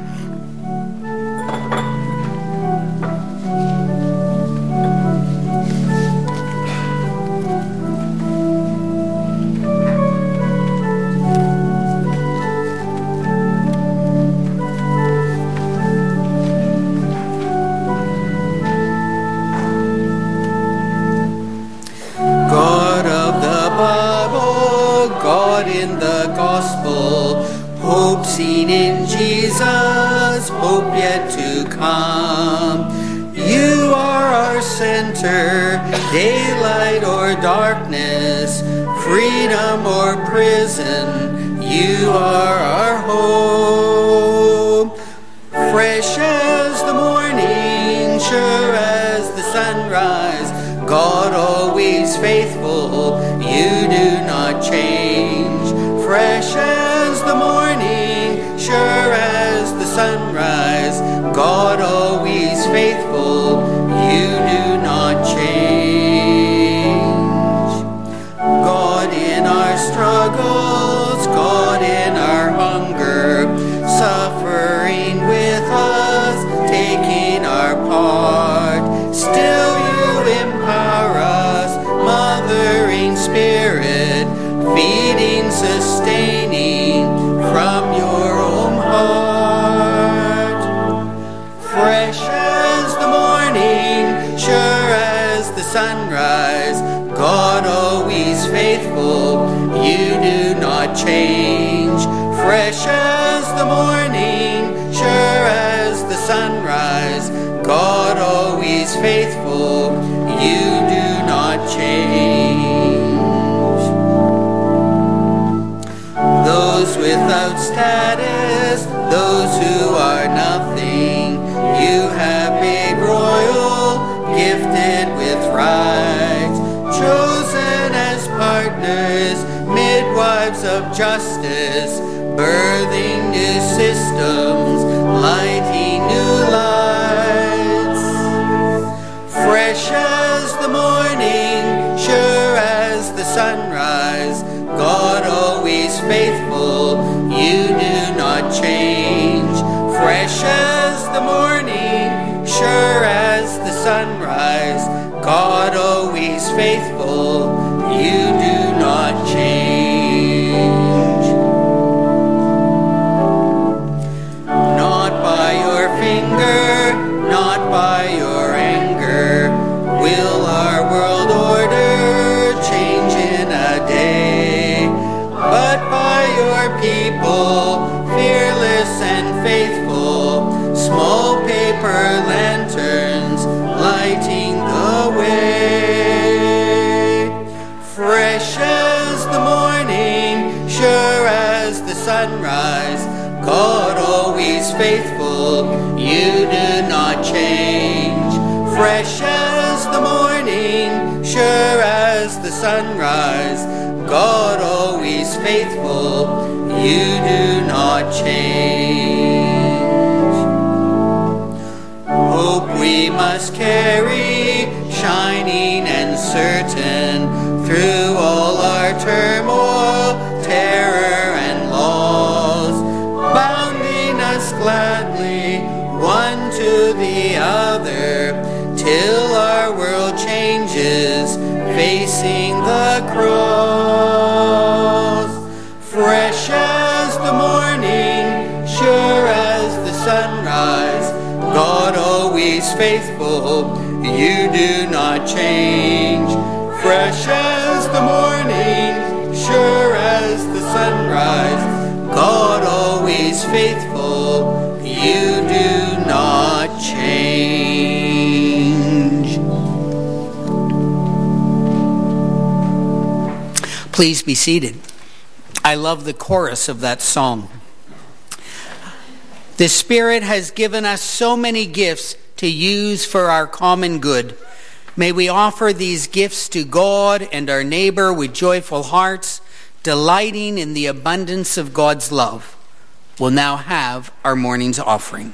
Hope seen in Jesus, hope yet to come. You are our center, daylight or darkness, freedom or prison. You are our hope. Fresh as the morning, sure as the sunrise, God always faithful, you do not change. Fresh as the morning, sure as the sunrise, God always faithful, you do not change. God in our struggles, God in our hunger, suffering with us, taking our part, still you empower us, mothering spirit, feeding, sustaining from your own heart. Fresh as the morning, sure as the sunrise, God always faithful, you do not change. Fresh as the morning, sure as the sunrise, God always faithful, you do not change. Those without status, those who are nothing, you have made royal, gifted with rights, chosen as partners, midwives of justice, birthing new systems, lighting new lights. Fresh as the morning, sure as the sunrise, God always faithful, you do not change. Fresh as the morning, sure as the sunrise, God always faithful, you do not change. Not by your finger, not by your anger, will our world order change in a day. But by your people, fearless and faithful, small paper lanterns lighting the way. Fresh as the morning, sure as the sunrise, God always faithful, you do not change. Fresh as the morning, sure as the sunrise, God always faithful, you do not change. Hope we must carry, shining and certain, through all our turmoil, terror and laws, bounding us gladly, one to the other, till our world changes, facing the cross. Fresh as the morning, sure as the sunrise, God always faithful, you do not change. Fresh as the morning, sure as the sunrise, God always faithful, you do not change. Please be seated. I love the chorus of that song. The Spirit has given us so many gifts to use for our common good. May we offer these gifts to God and our neighbor with joyful hearts, delighting in the abundance of God's love. We'll now have our morning's offering.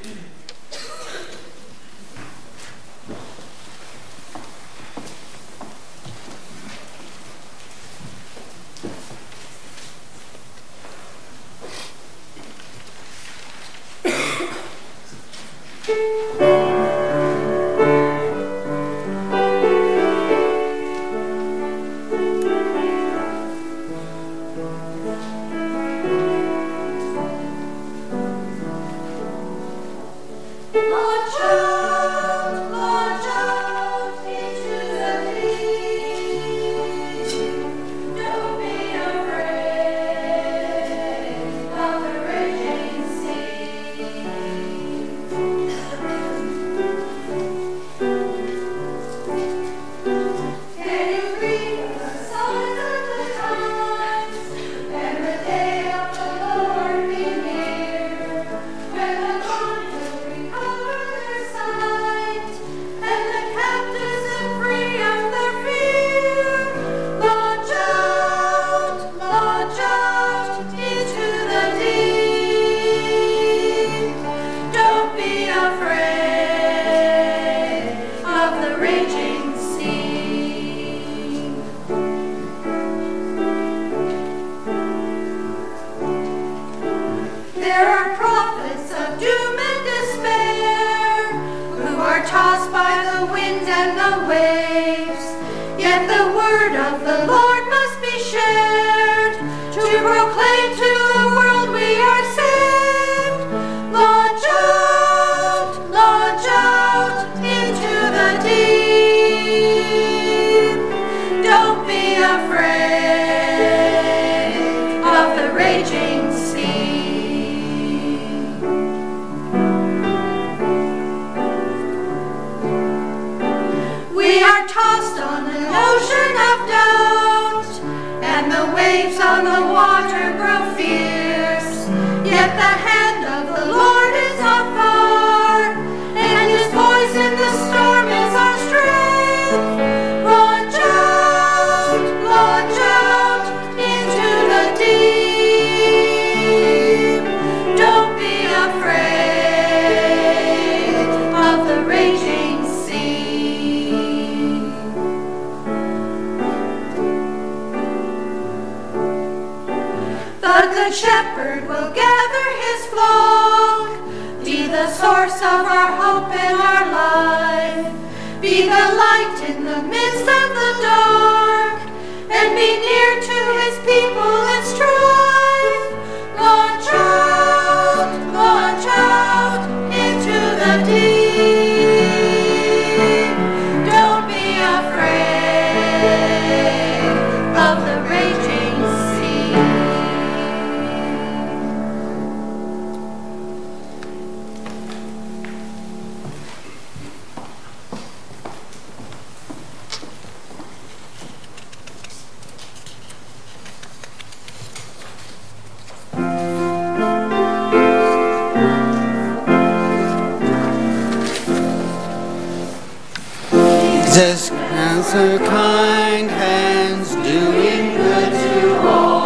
Jesus has her kind hands doing good to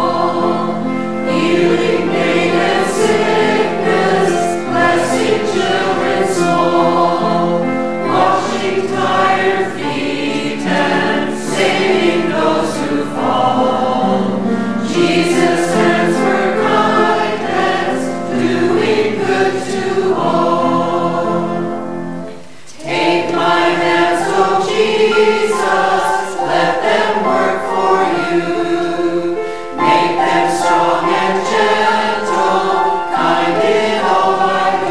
all, healing pain and sickness, blessing children small, washing tired feet and saving those who fall. Jesus has her kind hands doing good to all. Take my hands, oh Jesus, let them work for you. Make them strong and gentle, kind in all I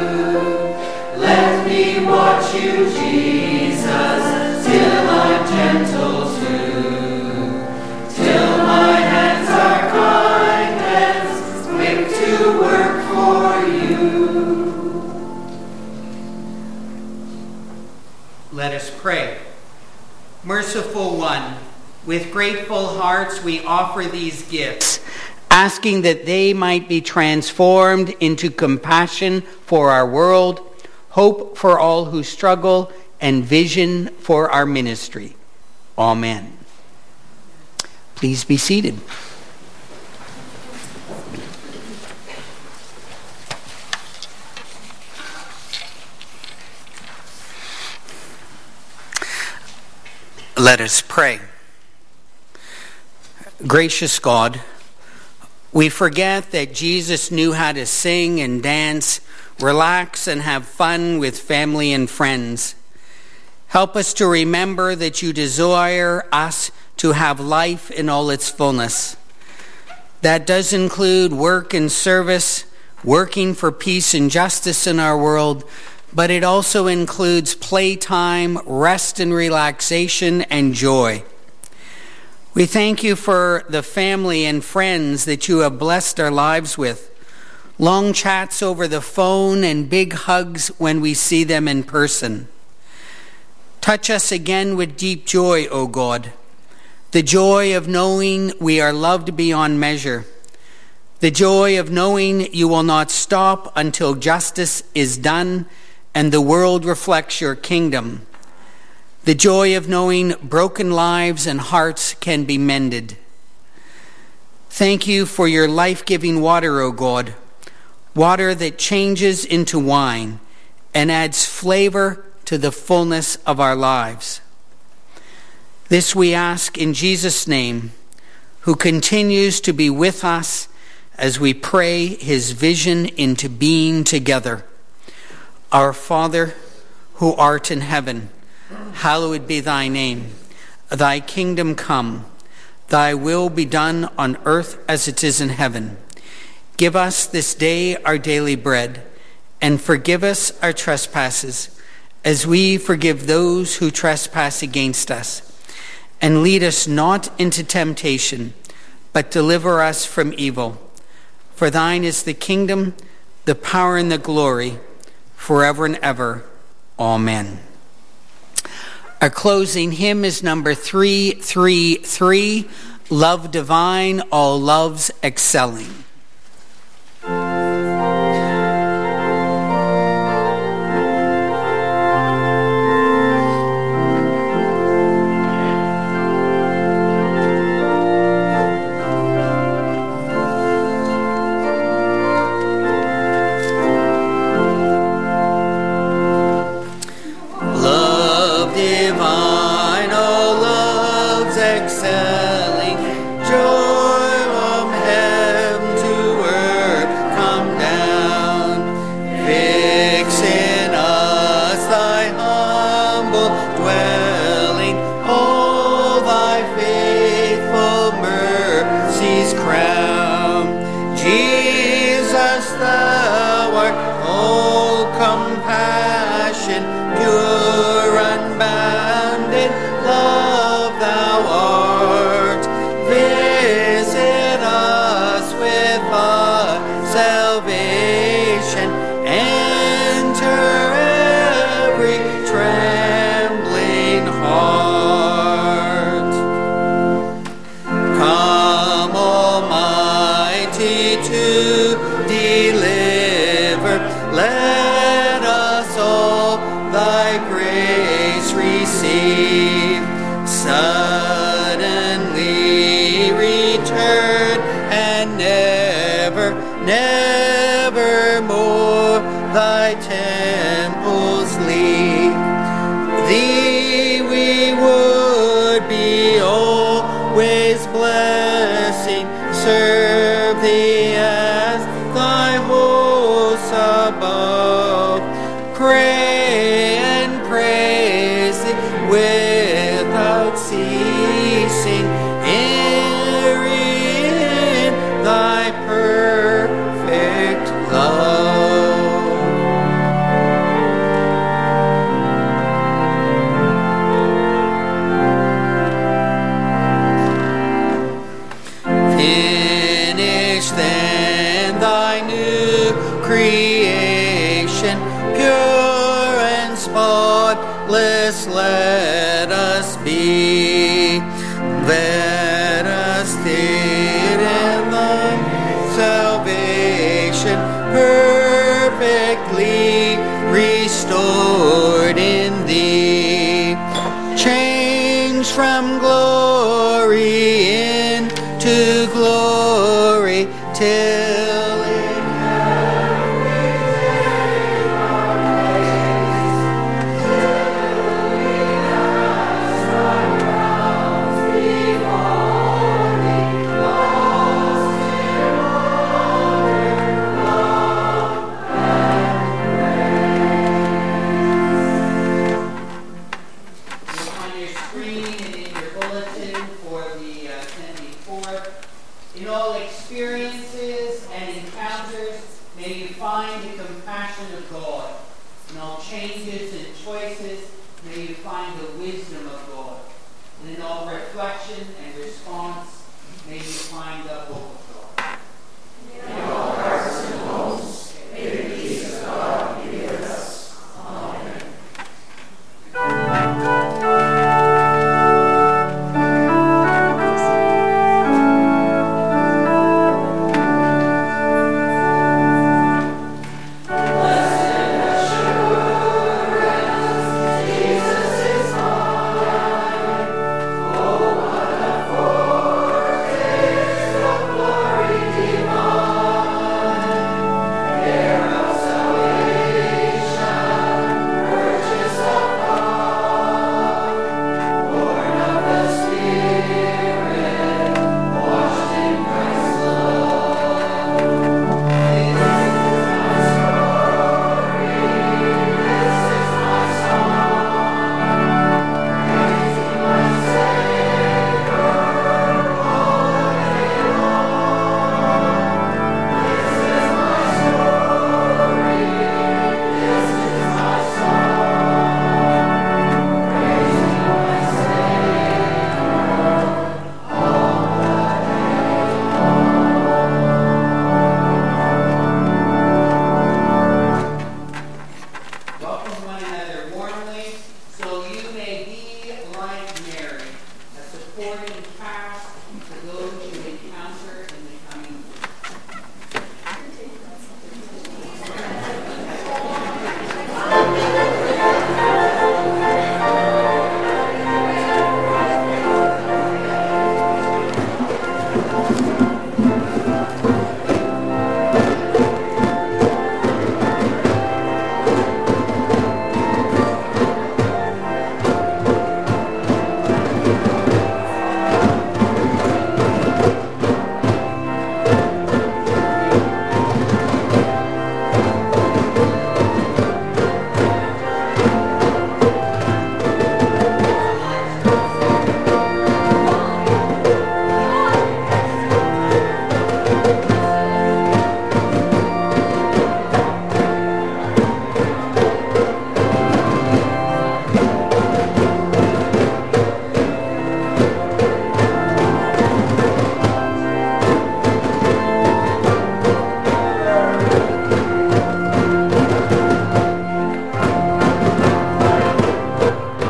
do. Let me watch you, Jesus, till I'm gentle too. Till my hands are kind hands, quick to work for you. Let us pray. Merciful One, with grateful hearts we offer these gifts asking that they might be transformed into compassion for our world, hope for all who struggle, and vision for our ministry. Amen. Please be seated. Let us pray. Gracious God, we forget that Jesus knew how to sing and dance, relax and have fun with family and friends. Help us to remember that you desire us to have life in all its fullness. That does include work and service, working for peace and justice in our world, but it also includes playtime, rest and relaxation, and joy. We thank you for the family and friends that you have blessed our lives with. Long chats over the phone and big hugs when we see them in person. Touch us again with deep joy, O God. The joy of knowing we are loved beyond measure. The joy of knowing you will not stop until justice is done and the world reflects your kingdom. The joy of knowing broken lives and hearts can be mended. Thank you for your life-giving water, O God, water that changes into wine and adds flavor to the fullness of our lives. This we ask in Jesus' name, who continues to be with us as we pray his vision into being together. Our Father, who art in heaven, hallowed be thy name. Thy kingdom come. Thy will be done on earth as it is in heaven. Give us this day our daily bread, and forgive us our trespasses, as we forgive those who trespass against us. And lead us not into temptation, but deliver us from evil. For thine is the kingdom, the power, and the glory, forever and ever. Amen. Our closing hymn is number three thirty-three, Love Divine, All Loves Excelling. Let us be, let us sit in the to glory till it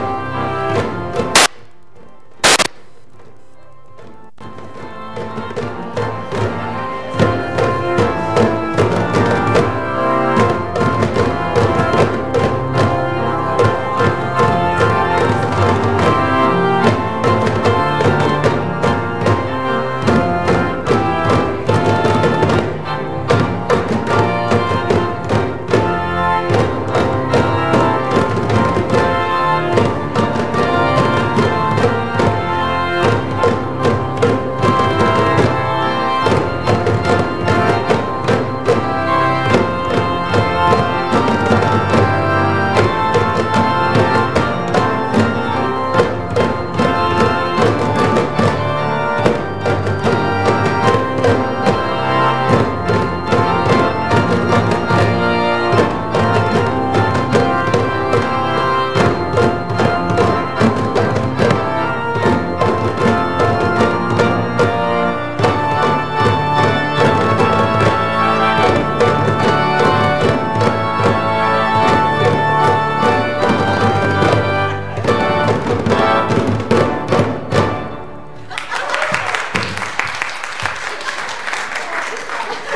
Thank you.